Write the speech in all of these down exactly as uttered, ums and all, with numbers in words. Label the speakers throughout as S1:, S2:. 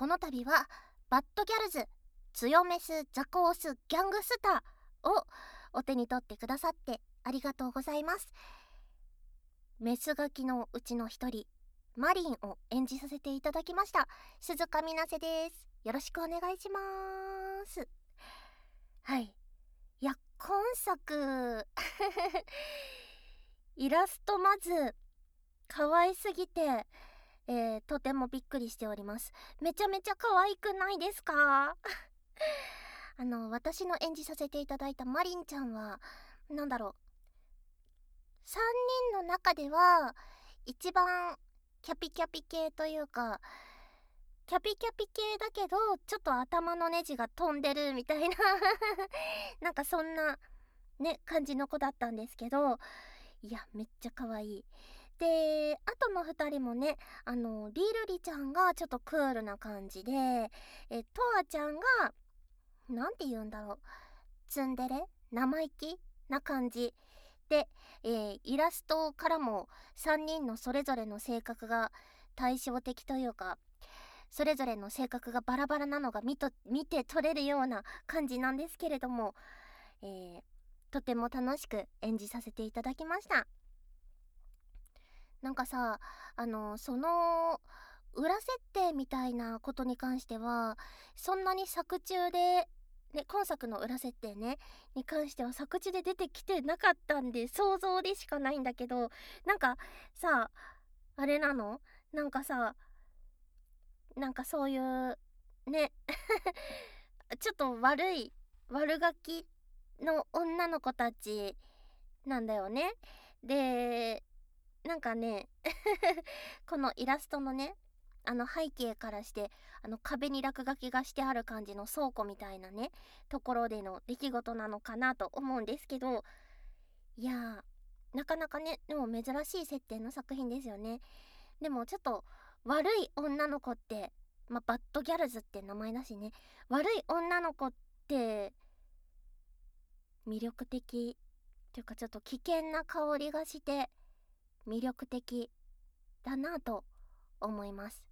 S1: この度はバッドギャルズ強メスザコースギャングスターをお手に取ってくださってありがとうございます。メスガキのうちの一人マリンを演じさせていただきました鈴鹿みなせです。よろしくお願いします。はい、いや今作イラストまず可愛すぎて、えー、とてもびっくりしております。めちゃめちゃ可愛くないですかあの私の演じさせていただいたマリンちゃんはなんだろう、さんにんの中では一番キャピキャピ系というか、キャピキャピ系だけどちょっと頭のネジが飛んでるみたいななんかそんなね感じの子だったんですけど、いやめっちゃ可愛い。であとのふたりもね、あのリルリちゃんがちょっとクールな感じで、えトアちゃんがなんて言うんだろう、ツンデレ生意気な感じで、えー、イラストからもさんにんのそれぞれの性格が対照的というか、それぞれの性格がバラバラなのが見と見て取れるような感じなんですけれども、えー、とても楽しく演じさせていただきました。なんかさ、あのその裏設定みたいなことに関してはそんなに作中で、ね、今作の裏設定ねに関しては作中で出てきてなかったんで想像でしかないんだけど、なんかさあれなの、なんかさなんかそういうねちょっと悪い悪ガキの女の子たちなんだよね。でなんかねこのイラストのねあの背景からしてあの壁に落書きがしてある感じの倉庫みたいなねところでの出来事なのかなと思うんですけど、いやーなかなかねでも珍しい設定の作品ですよね。でもちょっと悪い女の子って、まあ、バッドギャルズって名前だしね、悪い女の子って魅力的っていうかちょっと危険な香りがして魅力的だなと思います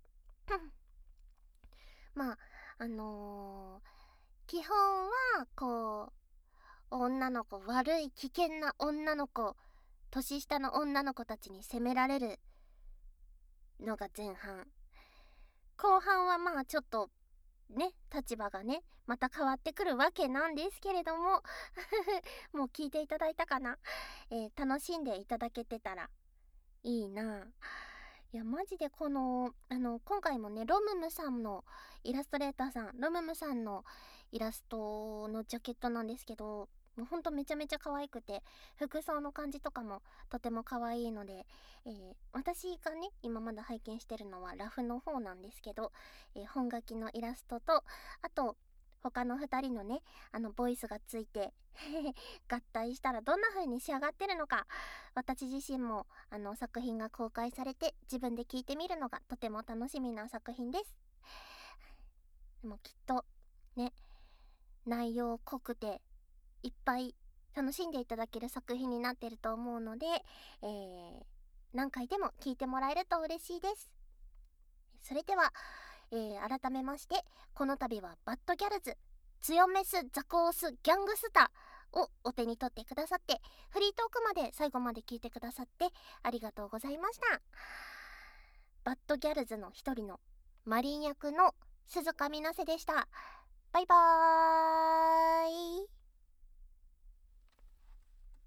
S1: まああのー基本はこう女の子、悪い危険な女の子、年下の女の子たちに責められるのが前半。後半はまあちょっとね立場がねまた変わってくるわけなんですけれどももう聞いていただいたかな、えー楽しんでいただけてたらいいな。いやマジでこのあの今回もねロムムさんのイラストレーターさんロムムさんのイラストのジャケットなんですけど、もうほんとめちゃめちゃ可愛くて服装の感じとかもとても可愛いので、えー私がね今まだ拝見してるのはラフの方なんですけど、えー本書きのイラストとあと他のふたりのねあのボイスがついて合体したらどんな風に仕上がってるのか、私自身もあの作品が公開されて自分で聞いてみるのがとても楽しみな作品です。でもきっとね内容濃くていっぱい楽しんでいただける作品になってると思うので、えー何回でも聞いてもらえると嬉しいです。それでは、えー改めましてこの度はバッドギャルズ強メスザコースギャングスターをお手に取ってくださって、フリートークまで最後まで聞いてくださってありがとうございました。バッドギャルズの一人のマリン役の鈴鹿みなせでした。バイバーイ。